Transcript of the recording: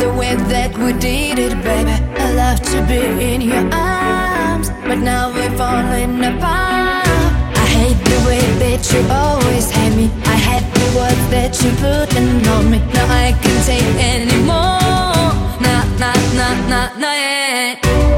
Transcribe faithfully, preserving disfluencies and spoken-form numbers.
the way that we did it, baby. I love to be in your arms, but now we're falling apart. I hate the way that you always hate me. I hate the words that you put on me. Now I can't take anymore. Nah, nah, nah, nah, nah, yeah.